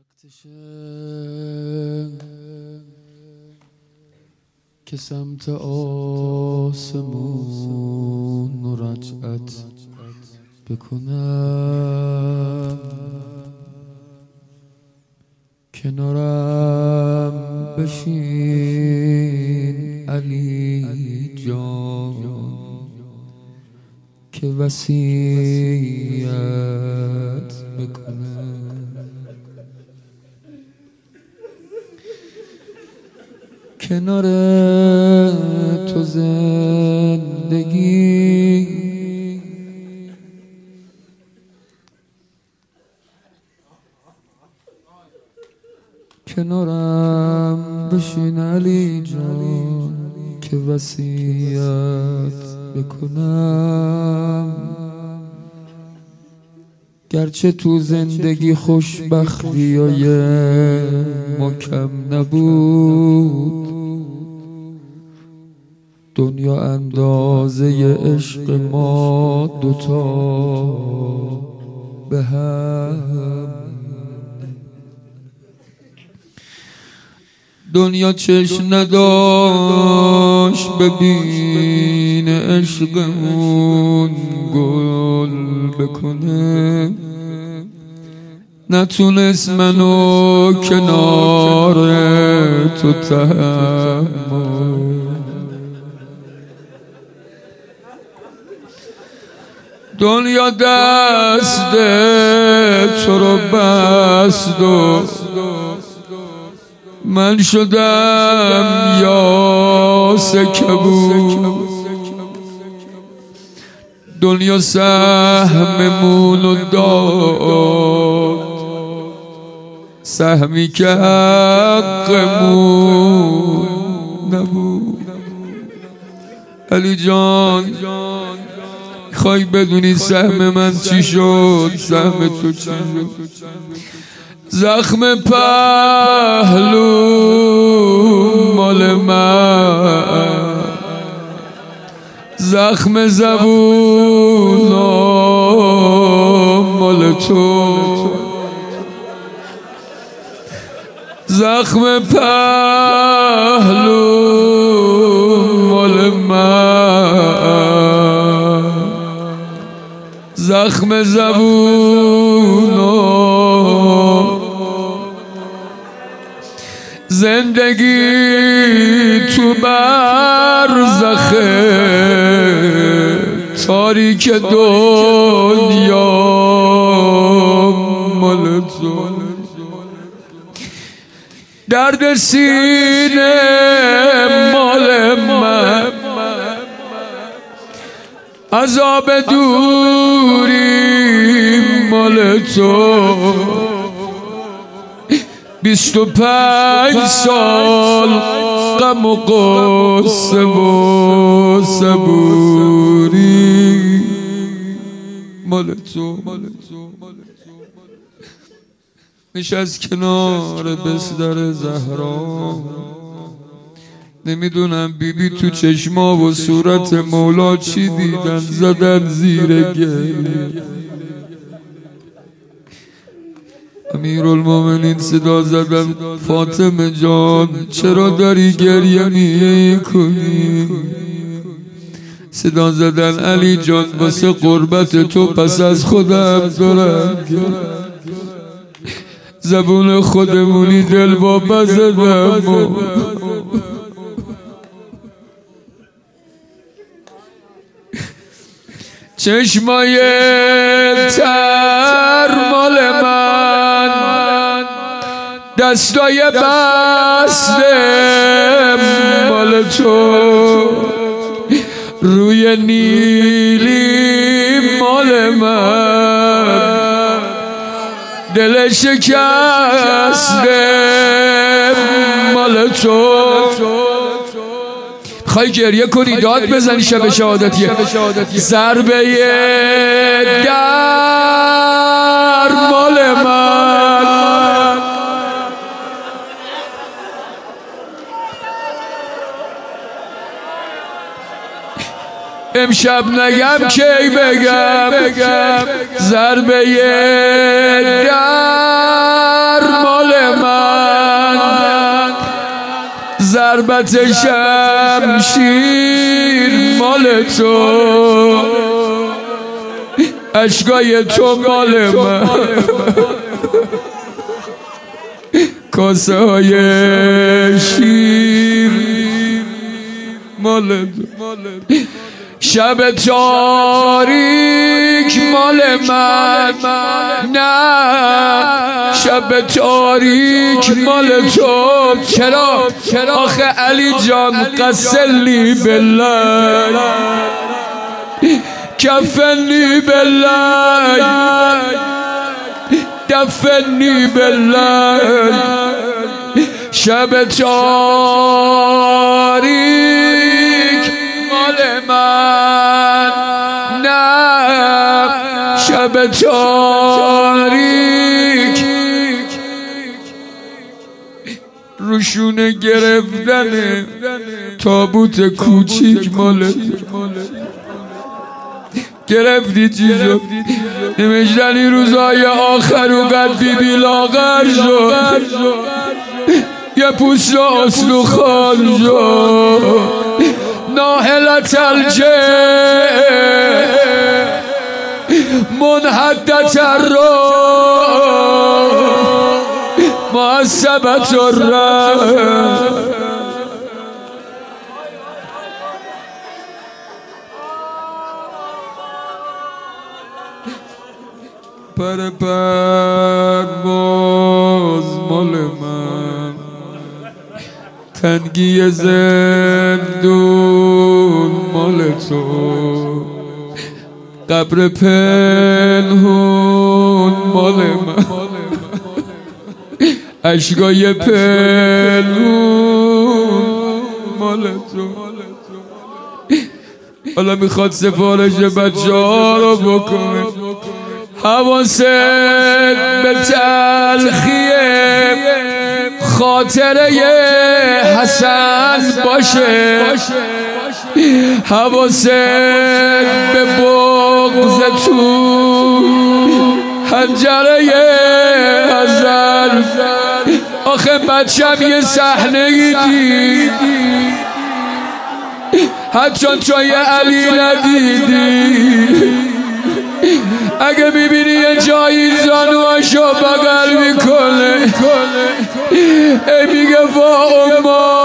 وقتشه که سمت آسمون رجعت بکنم، کنارم بشین علی جان که وصیت بکنم. کنار تو زندگی کنارم بشین علی جان که وصیت بکنم. گرچه تو زندگی خوشبختیای ما کم نبود، دنیا اندازه عشق ما دوتا به هم. دنیا چشم نداشت ببین عشقمون گل بکنه، نتونست منو کنار تو تحمل. دنیا دست تو رو بست و من شدم یاس کبود. دنیا سهممونو داد، سهمی که حقمون نبود. علی جان خواهی بدونی سهم من چی شد، سهم تو چی شد؟ زخم پهلو مال من، زخم زبون مال تو. زخم پهلو مال من، زخم زبون. زندگی تو برزخه تاریک دنیا مال تو. درد سینه مال من، عذاب دوری مال تو. 25 سال غم و غصه و صبوری مال تو. نشست کنار بستر زهرا، نمیدونم بیبی تو چشما و صورت مولا چی دیدن، زدن زیر گریه. امیرالمومنین صدا زدن فاطمه جان چرا داری گریه میکنی؟ صدا زدن علی جان واسه قربت تو پس از خودم دارم. زبون خودمونی دل بابا زدم. چشمای تر مال من، دستای بسته مال تو. روی نیلی مال من، دل شکسته مال تو. خواهی گریه کنی داد بزنی شب شهادتیه، ضربه در مال من. امشب نگم کی بگم، ضربه در مال ضربت شمشیر مال تو، اشکای تو مال من، کاسه های شیر مال تو، شب تاریک مال من، نه شب تاریک مال تو. چرا آخه علی جان قسلی بالله کفنی بالله دفنی بالله، شب تاریک مال من، نه شب تاریک روشونه گرفتن تابوت کوچیک مال گرفتی چی شد؟ نمیشتنی روزای آخر و قد بیبی لاغر شد، یه پوست و اصل و خال شد، ناهلت الجه منحدت الرا معصبت الرا. پر پرواز مال من، تنگی زندون مال تو، قبر پنهون مال من، اشکای پنهون مال تو. حالا میخواد سفارش بچه ها رو بکنه، حواست به تلخی خاطره حسن باشه، حواست به بغض تو حنجره حسن. آخه بچم یه صحنه ای دید حتی توی علی ندیدی، اگه میبینی یه جایی زانوهاشو بغل میکنه ای میگه وا اما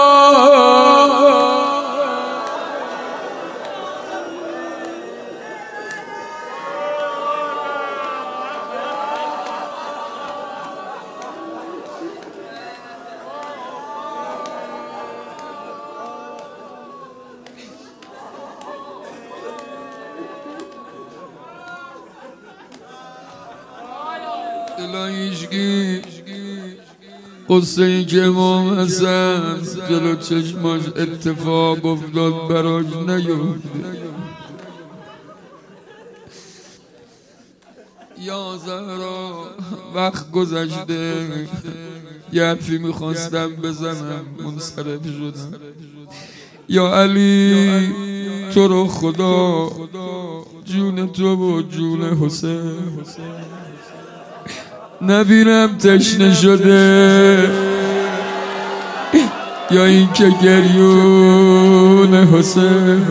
الهیشگی قصه ای که امام حسن جلو چشماش اتفاق افتاد براش نیفته. یا زهرا وقت گذشته، یه حرفی میخواستم بزنم منصرف شدم. یا علی تو رو خدا، جون تو و جون حسین نبینم تشنه شده، یا این که گریون حسین.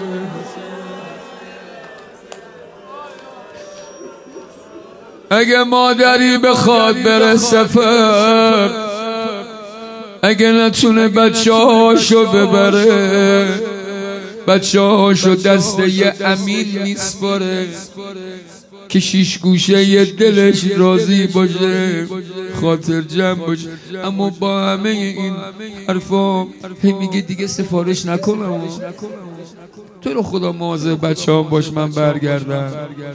اگه مادری بخواد بره سفر، اگه نتونه بچه هاشو ببره، بچه هاشو دست یه امین میسپاره که شیش گوشه یه دلش راضی باشه، خاطر جمع باشه. اما با همه این حرفا هی میگه دیگه سفارش نکنم، تو رو خدا مواظب بچه ها باش من برگردم.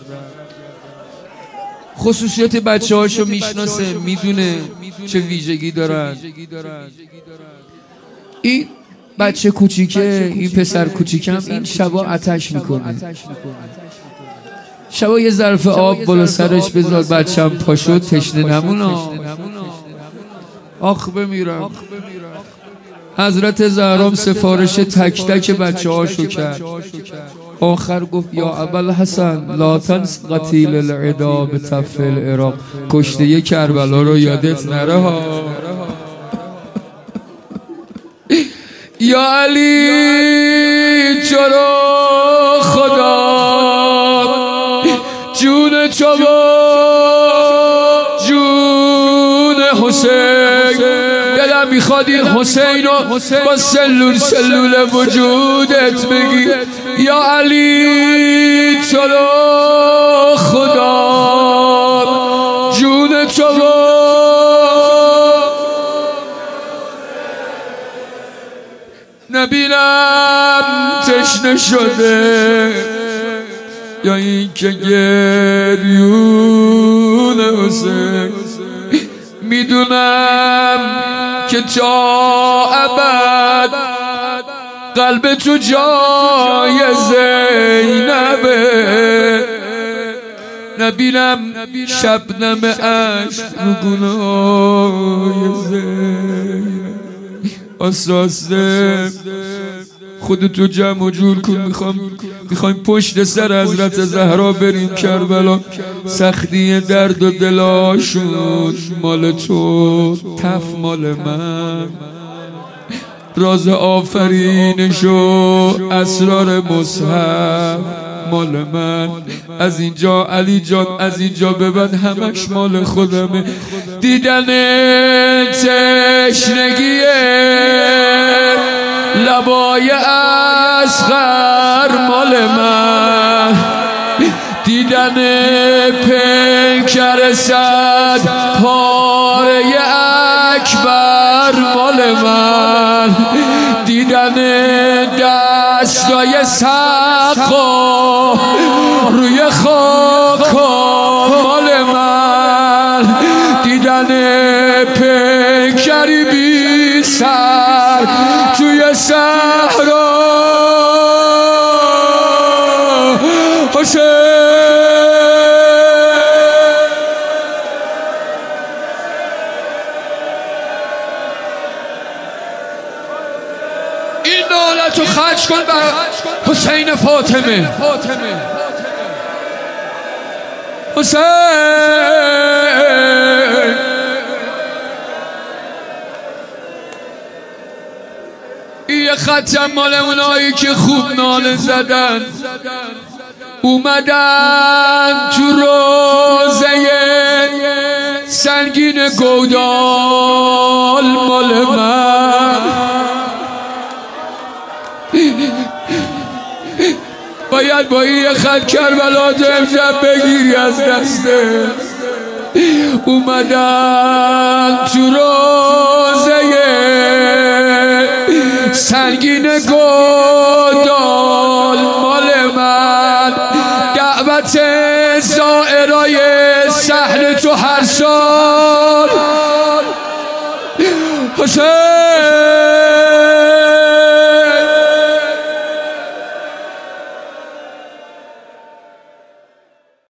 خصوصیت بچه هاشو میشناسه، میدونه چه ویژگی دارن. این بچه کوچیکه، این پسر کوچیکم این شبا آتش میکنه، شبا یه ظرف آب بالا سرش بذار بچم پاشو تشنه نمونا، آخ بمیرم. حضرت زهرام سفارش تک تک بچه هاشو کرد، آخر گفت یا ابوالحسن لا تنس قتیل العدا بطف العراق، کشته کربلا رو یادت نره ها. یا علی تو رو خدا جون تو و جون حسین دلم میخواد این حسین رو با سلول وجودت بگی یا علی تو رو خدا جون تو و نبینم تشنه شده یا این که گریون حسین میدونم که تا ابد قلب تو جای زینبه نبینم شبنم عشق رو گناه زینب آساسته خودتو جمع و جور کن میخوایم پشت سر حضرت زهرا بریم کربلا سختی درد و دلاشون مال تو تف مال من راز آفرینش و اسرار مصحف مال من از اینجا علی جان از اینجا به بعد همش مال خودمه دیدن تشنگیه لبای اصغر مال من دیدن پیکر صد پاره اکبر مال من دیدن دستای سقا روی خاک مال من دیدن پیکری بی سر توی صحرا حسین این نالتو خرج کن بر حسین فاطمه حسین یه ختم مال اونایی که خوب ناله زدن اومدن تو روزه سنگین گودال مال من باید با این خط کربلا تو امشب بگیری از دسته اومدن تو روزه سنگین گودال مال من دعوت زائرای صحن تو هر سال حسین